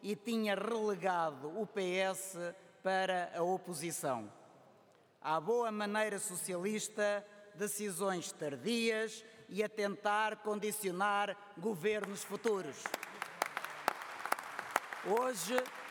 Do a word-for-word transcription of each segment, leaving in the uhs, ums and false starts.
e tinha relegado o P S para a oposição. À boa maneira socialista, decisões tardias e a tentar condicionar governos futuros. Hoje,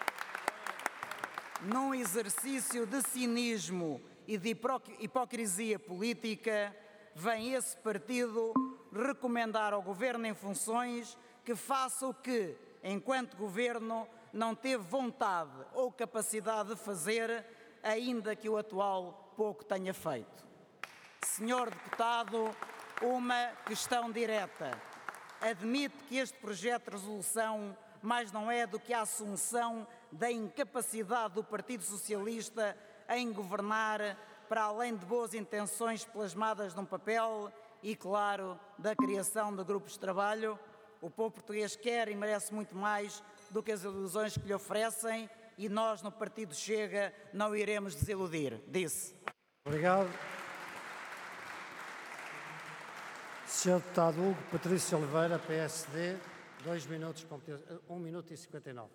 num exercício de cinismo e de hipocrisia política, vem esse partido recomendar ao governo em funções que faça o que, enquanto governo, não teve vontade ou capacidade de fazer, ainda que o atual pouco tenha feito. Senhor deputado, uma questão direta. Admite que este projeto de resolução mais não é do que a assunção da incapacidade do Partido Socialista em governar, para além de boas intenções plasmadas num papel e, claro, da criação de grupos de trabalho? O povo português quer e merece muito mais do que as ilusões que lhe oferecem e nós, no Partido Chega, não iremos desiludir. Disse. Obrigado. senhor Deputado Hugo Patrício Oliveira, P S D, dois minutos, um minuto e cinquenta e nove.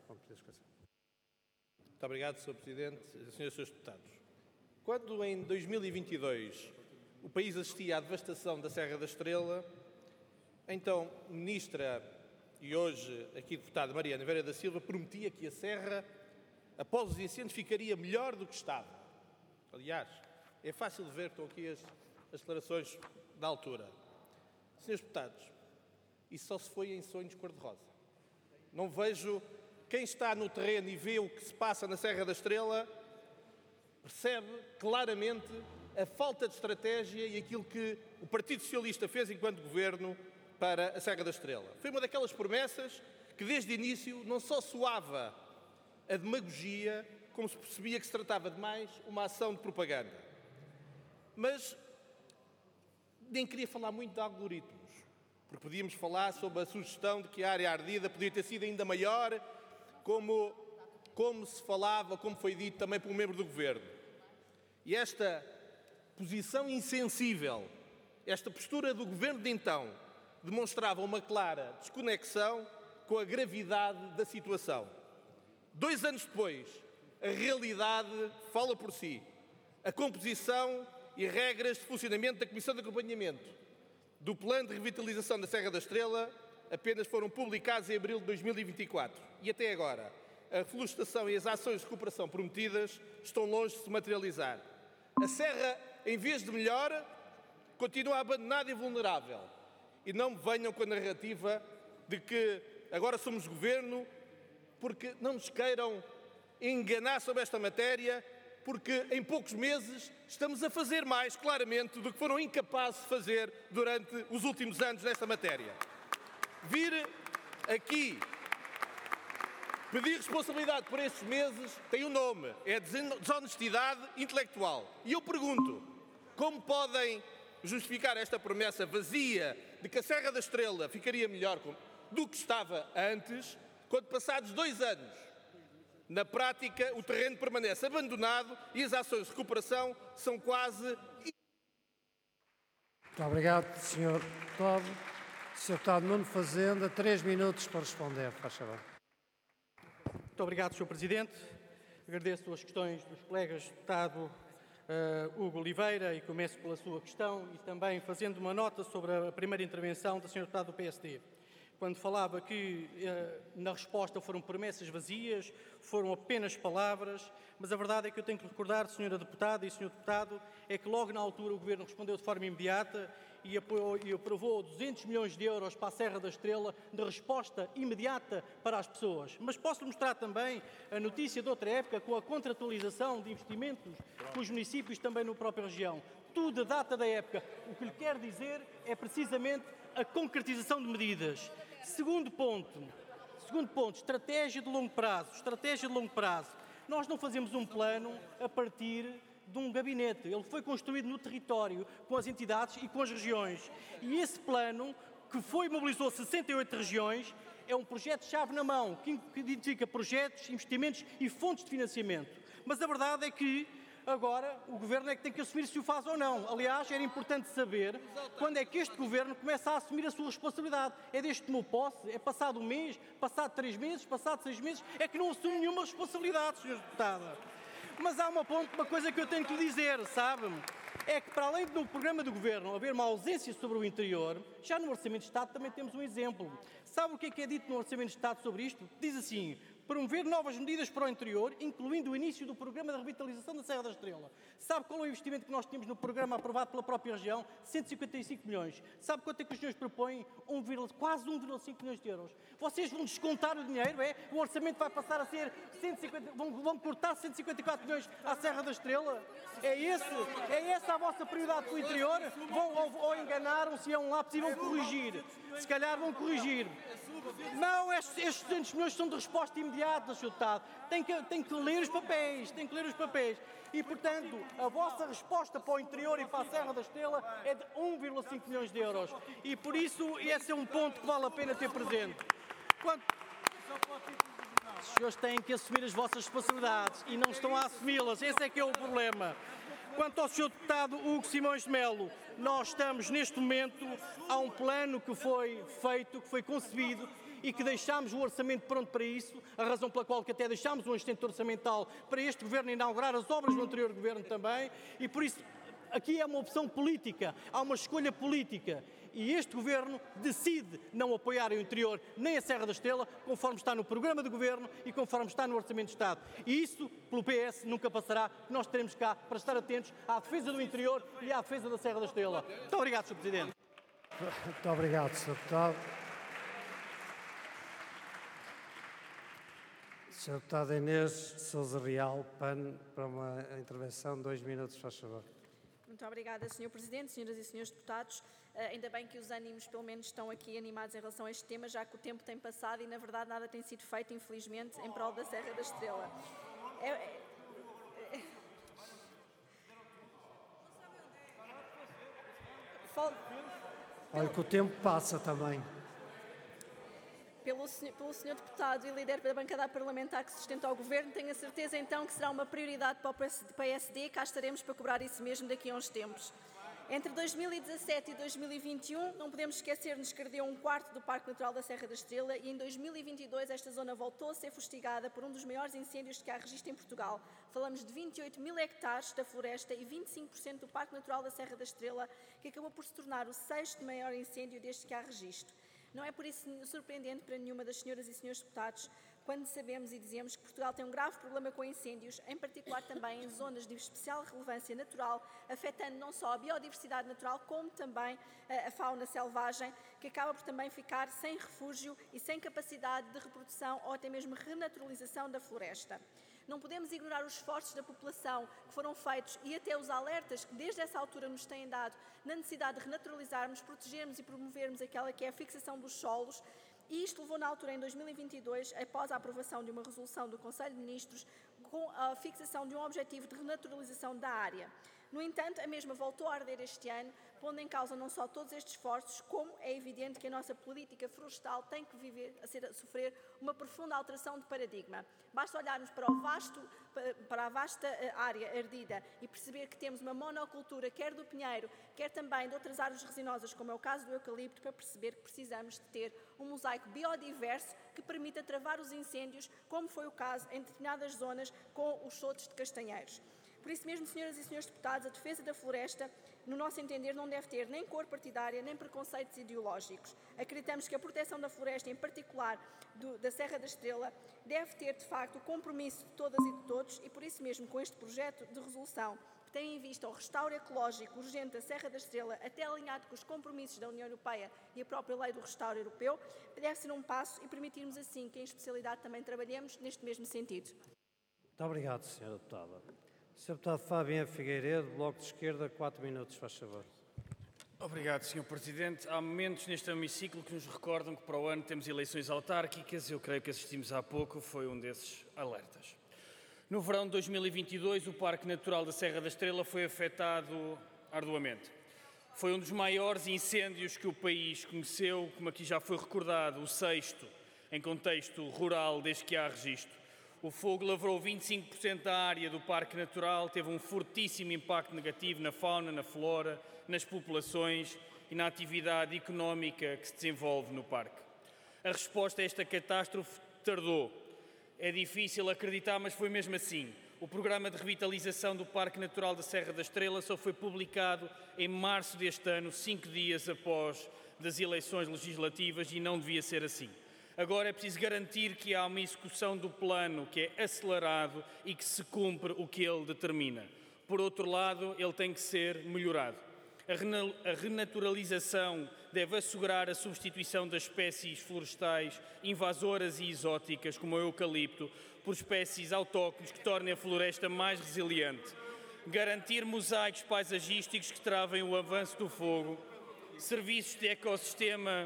Muito obrigado, senhor Presidente, senhoras e senhores deputados. Quando, em dois mil e vinte e dois, o país assistia à devastação da Serra da Estrela, então, Ministra e hoje aqui deputada Mariana Vieira da Silva prometia que a Serra, após os incêndios, ficaria melhor do que estava. Aliás, é fácil de ver, estão aqui as, as declarações da altura. Senhores deputados, isso só se foi em sonhos cor-de-rosa. Não vejo quem está no terreno e vê o que se passa na Serra da Estrela, percebe claramente a falta de estratégia e aquilo que o Partido Socialista fez enquanto governo para a Serra da Estrela. Foi uma daquelas promessas que desde o início não só soava a demagogia, como se percebia que se tratava de mais uma ação de propaganda. Mas nem queria falar muito de algoritmos, porque podíamos falar sobre a sugestão de que a área ardida podia ter sido ainda maior, como, como se falava, como foi dito também por um membro do Governo. E esta posição insensível, esta postura do Governo de então, demonstrava uma clara desconexão com a gravidade da situação. Dois anos depois, a realidade fala por si. A composição e regras de funcionamento da Comissão de Acompanhamento do Plano de Revitalização da Serra da Estrela apenas foram publicados em abril de dois mil e vinte e quatro. E até agora, a reflorestação e as ações de recuperação prometidas estão longe de se materializar. A Serra, em vez de melhor, continua abandonada e vulnerável. E não me venham com a narrativa de que agora somos governo, porque não nos queiram enganar sobre esta matéria, porque em poucos meses estamos a fazer mais, claramente, do que foram incapazes de fazer durante os últimos anos nesta matéria. Vir aqui pedir responsabilidade por estes meses tem um nome, é desonestidade intelectual. E eu pergunto, como podem justificar esta promessa vazia de que a Serra da Estrela ficaria melhor do que estava antes, quando passados dois anos, na prática, o terreno permanece abandonado e as ações de recuperação são quase... Muito obrigado, senhor Deputado. senhor Deputado Nuno Fazenda, três minutos para responder, faz favor. Muito obrigado, senhor Presidente. Agradeço as questões dos colegas deputado uh, Hugo Oliveira e começo pela sua questão e também fazendo uma nota sobre a primeira intervenção da senhora deputada do P S D. Quando falava que uh, na resposta foram promessas vazias, foram apenas palavras, mas a verdade é que eu tenho que recordar, senhora deputada e senhor deputado, é que logo na altura o Governo respondeu de forma imediata e, apoiou, e aprovou duzentos milhões de euros para a Serra da Estrela de resposta imediata para as pessoas. Mas posso mostrar também a notícia de outra época com a contratualização de investimentos com os municípios também na própria região. Tudo data da época. O que lhe quero dizer é precisamente a concretização de medidas. Segundo ponto, segundo ponto, estratégia de longo prazo. Estratégia de longo prazo. Nós não fazemos um plano a partir de um gabinete. Ele foi construído no território, com as entidades e com as regiões. E esse plano, que foi mobilizou sessenta e oito regiões, é um projeto-chave na mão, que identifica projetos, investimentos e fontes de financiamento. Mas a verdade é que Agora, o Governo é que tem que assumir se o faz ou não. Aliás, era importante saber quando é que este Governo começa a assumir a sua responsabilidade. É desde que tomou posse? É passado um mês? Passado três meses? Passado seis meses? É que não assume nenhuma responsabilidade, senhor Deputado. Mas há uma, ponto, uma coisa que eu tenho que lhe dizer, sabe? É que, para além do programa do Governo haver uma ausência sobre o interior, já no Orçamento de Estado também temos um exemplo. Sabe o que é que é dito no Orçamento de Estado sobre isto? Diz assim: promover novas medidas para o interior, incluindo o início do programa de revitalização da Serra da Estrela. Sabe qual é o investimento que nós tínhamos no programa aprovado pela própria região? cento e cinquenta e cinco milhões. Sabe quanto é que os senhores propõem? um, quase um vírgula cinco milhões de euros. Vocês vão descontar o dinheiro, é? O orçamento vai passar a ser cento e cinquenta, vão, vão cortar cento e cinquenta e quatro milhões à Serra da Estrela? É esse? É essa a vossa prioridade para o interior? Vão, ou, ou enganaram-se, é um lápis e vão corrigir. Se calhar vão corrigir. Não, estes, estes duzentos milhões são de resposta imediata, senhor Deputado. Tem que, tem que ler os papéis, tem que ler os papéis. E, portanto, a vossa resposta para o interior e para a Serra da Estrela é de um vírgula cinco milhões de euros. E, por isso, esse é um ponto que vale a pena ter presente. Quando... Os senhores têm que assumir as vossas responsabilidades e não estão a assumi-las. Esse é que é o problema. Quanto ao senhor Deputado Hugo Simões de Melo, nós estamos neste momento a um plano que foi feito, que foi concebido e que deixámos o orçamento pronto para isso, a razão pela qual que até deixámos um assistente orçamental para este Governo inaugurar as obras do anterior Governo também, e por isso aqui é uma opção política, há uma escolha política. E este Governo decide não apoiar o interior nem a Serra da Estrela, conforme está no programa do Governo e conforme está no Orçamento de Estado. E isso, pelo P S, nunca passará. Nós teremos cá para estar atentos à defesa do interior e à defesa da Serra da Estrela. Muito obrigado, senhor Presidente. Muito obrigado, senhor Deputado. senhor Deputado Inês Sousa Real, P A N, para uma intervenção de dois minutos, faz favor. Muito obrigada, senhor Presidente, senhoras e senhores deputados. Uh, ainda bem que os ânimos, pelo menos, estão aqui animados em relação a este tema, já que o tempo tem passado e, na verdade, nada tem sido feito, infelizmente, em prol da Serra da Estrela. É, é, é... Fal... Olha que o tempo passa também. Pelo senhor, pelo senhor Deputado e líder da bancada parlamentar que sustenta ao Governo, tenho a certeza então que será uma prioridade para o P S D, cá estaremos para cobrar isso mesmo daqui a uns tempos. Entre dois mil e dezassete e dois mil e vinte e um, não podemos esquecer-nos que ardeu um quarto do Parque Natural da Serra da Estrela e em dois mil e vinte e dois esta zona voltou a ser fustigada por um dos maiores incêndios que há registro em Portugal. Falamos de vinte e oito mil hectares da floresta e vinte e cinco por cento do Parque Natural da Serra da Estrela, que acabou por se tornar o sexto maior incêndio desde que há registro. Não é por isso surpreendente para nenhuma das senhoras e senhores deputados quando sabemos e dizemos que Portugal tem um grave problema com incêndios, em particular também em zonas de especial relevância natural, afetando não só a biodiversidade natural, como também a fauna selvagem, que acaba por também ficar sem refúgio e sem capacidade de reprodução ou até mesmo renaturalização da floresta. Não podemos ignorar os esforços da população que foram feitos e até os alertas que desde essa altura nos têm dado na necessidade de renaturalizarmos, protegermos e promovermos aquela que é a fixação dos solos. E isto levou na altura, em dois mil e vinte e dois, após a aprovação de uma resolução do Conselho de Ministros, com a fixação de um objetivo de renaturalização da área. No entanto, a mesma voltou a arder este ano, pondo em causa não só todos estes esforços, como é evidente que a nossa política florestal tem que viver, a, ser, a sofrer uma profunda alteração de paradigma. Basta olharmos para, o vasto, para a vasta área ardida e perceber que temos uma monocultura, quer do pinheiro, quer também de outras árvores resinosas, como é o caso do eucalipto, para perceber que precisamos de ter um mosaico biodiverso que permita travar os incêndios, como foi o caso em determinadas zonas com os sotos de castanheiros. Por isso mesmo, senhoras e senhores deputados, a defesa da floresta, no nosso entender, não deve ter nem cor partidária, nem preconceitos ideológicos. Acreditamos que a proteção da floresta, em particular do, da Serra da Estrela, deve ter, de facto, o compromisso de todas e de todos e, por isso mesmo, com este projeto de resolução, que tem em vista o restauro ecológico urgente da Serra da Estrela, até alinhado com os compromissos da União Europeia e a própria lei do restauro europeu, deve ser um passo e permitirmos assim que, em especialidade, também trabalhemos neste mesmo sentido. Muito obrigado, senhora Deputada. senhor Deputado Fábio Figueiredo, Bloco de Esquerda, quatro minutos, faz favor. Obrigado, senhor Presidente. Há momentos neste hemiciclo que nos recordam que para o ano temos eleições autárquicas. Eu creio que assistimos há pouco, foi um desses alertas. No verão de dois mil e vinte e dois, o Parque Natural da Serra da Estrela foi afetado arduamente. Foi um dos maiores incêndios que o país conheceu, como aqui já foi recordado, o sexto em contexto rural desde que há registro. O fogo lavrou vinte e cinco por cento da área do Parque Natural, teve um fortíssimo impacto negativo na fauna, na flora, nas populações e na atividade económica que se desenvolve no parque. A resposta a esta catástrofe tardou. É difícil acreditar, mas foi mesmo assim. O programa de revitalização do Parque Natural da Serra da Estrela só foi publicado em março deste ano, cinco dias após das eleições legislativas, e não devia ser assim. Agora é preciso garantir que há uma execução do plano que é acelerado e que se cumpre o que ele determina. Por outro lado, ele tem que ser melhorado. A renaturalização deve assegurar a substituição das espécies florestais invasoras e exóticas, como o eucalipto, por espécies autóctones que tornem a floresta mais resiliente. Garantir mosaicos paisagísticos que travem o avanço do fogo. Serviços de ecossistema...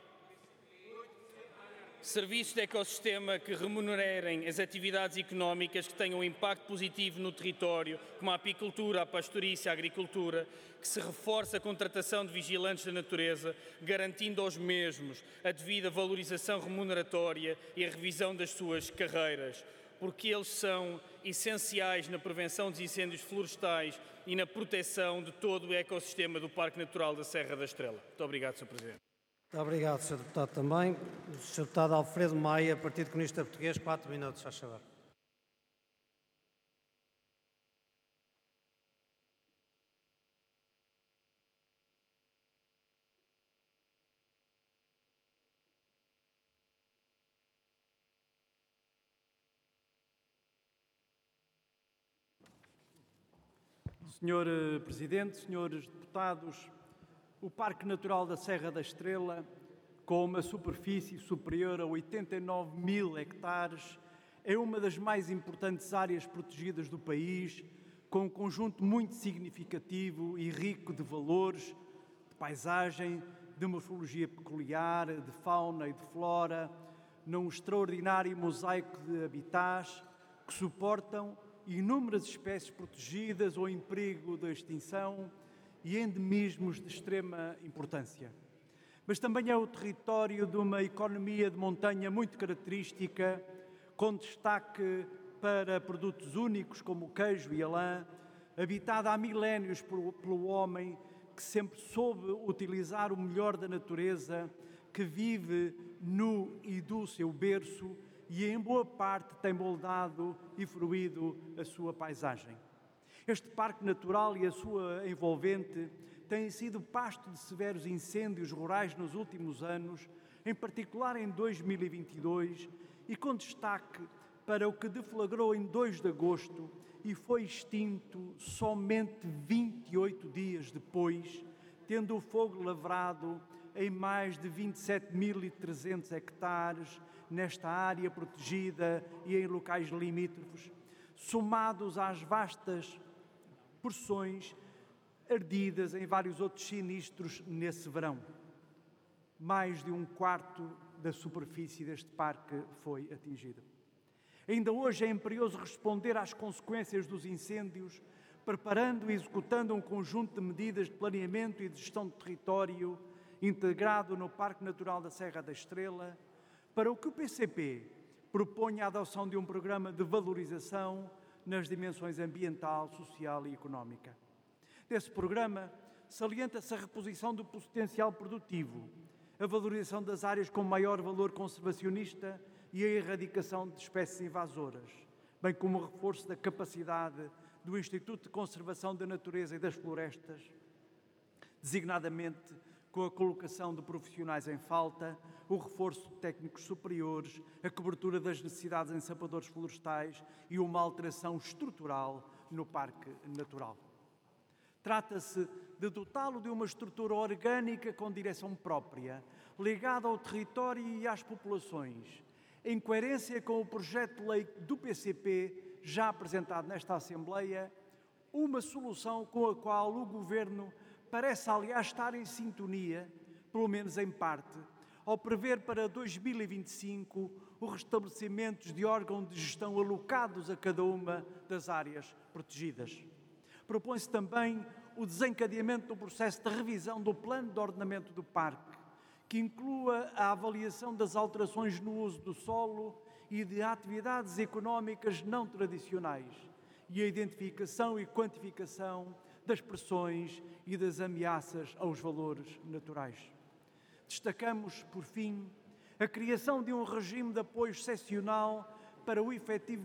Serviços de ecossistema que remunerem as atividades económicas que tenham impacto positivo no território, como a apicultura, a pastorícia, a agricultura, que se reforce a contratação de vigilantes da natureza, garantindo aos mesmos a devida valorização remuneratória e a revisão das suas carreiras, porque eles são essenciais na prevenção dos incêndios florestais e na proteção de todo o ecossistema do Parque Natural da Serra da Estrela. Muito obrigado, senhor Presidente. Muito obrigado, senhor Deputado, também. O senhor Deputado Alfredo Maia, Partido Comunista Português, quatro minutos, faz favor. senhor Presidente, senhores deputados, o Parque Natural da Serra da Estrela, com uma superfície superior a oitenta e nove mil hectares, é uma das mais importantes áreas protegidas do país, com um conjunto muito significativo e rico de valores, de paisagem, de morfologia peculiar, de fauna e de flora, num extraordinário mosaico de habitats que suportam inúmeras espécies protegidas ou em perigo de extinção e endemismos de extrema importância. Mas também é o território de uma economia de montanha muito característica, com destaque para produtos únicos como o queijo e a lã, habitada há milénios pelo homem que sempre soube utilizar o melhor da natureza, que vive nu e do seu berço e em boa parte tem moldado e fruído a sua paisagem. Este parque natural e a sua envolvente têm sido pasto de severos incêndios rurais nos últimos anos, em particular em dois mil e vinte e dois, e com destaque para o que deflagrou em dois de agosto e foi extinto somente vinte e oito dias depois, tendo o fogo lavrado em mais de vinte e sete mil e trezentos hectares nesta área protegida e em locais limítrofes, somados às vastas porções ardidas em vários outros sinistros nesse verão. Mais de um quarto da superfície deste parque foi atingida. Ainda hoje é imperioso responder às consequências dos incêndios, preparando e executando um conjunto de medidas de planeamento e de gestão de território integrado no Parque Natural da Serra da Estrela, para o que o P C P propõe a adoção de um programa de valorização nas dimensões ambiental, social e económica. Desse programa, salienta-se a reposição do potencial produtivo, a valorização das áreas com maior valor conservacionista e a erradicação de espécies invasoras, bem como o reforço da capacidade do Instituto de Conservação da Natureza e das Florestas, designadamente com a colocação de profissionais em falta, o reforço de técnicos superiores, a cobertura das necessidades em sapadores florestais e uma alteração estrutural no Parque Natural. Trata-se de dotá-lo de uma estrutura orgânica com direção própria, ligada ao território e às populações, em coerência com o projeto de lei do P C P já apresentado nesta Assembleia, uma solução com a qual o Governo parece, aliás, estar em sintonia, pelo menos em parte, ao prever para dois mil e vinte e cinco os restabelecimentos de órgãos de gestão alocados a cada uma das áreas protegidas. Propõe-se também o desencadeamento do processo de revisão do plano de ordenamento do parque, que inclua a avaliação das alterações no uso do solo e de atividades económicas não tradicionais e a identificação e quantificação das pressões e das ameaças aos valores naturais. Destacamos, por fim, a criação de um regime de apoio excepcional para o efetivo